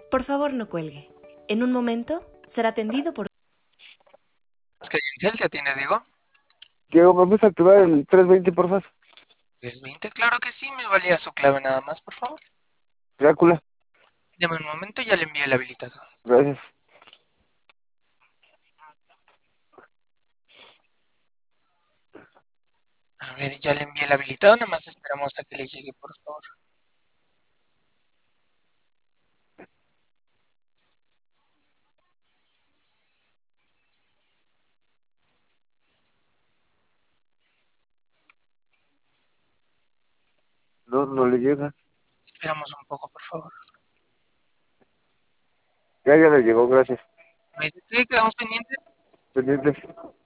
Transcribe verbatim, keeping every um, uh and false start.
Por favor, no cuelgue. En un momento será atendido por... Es que Yelcel te atiende, digo. Diego, ¿me puedes activar el trescientos veinte, por favor? ¿tres veinte? Claro que sí, me valía su clave nada más, por favor. Drácula, Dame un momento, ya le envié el habilitador. gracias. A ver, ya le envié el habilitador, nada más esperamos a que le llegue, por favor. No, no le llega. Esperamos un poco, por favor. Ya, ya le llegó, gracias. ¿Me dice qué? ¿Quedamos pendientes? Pendiente.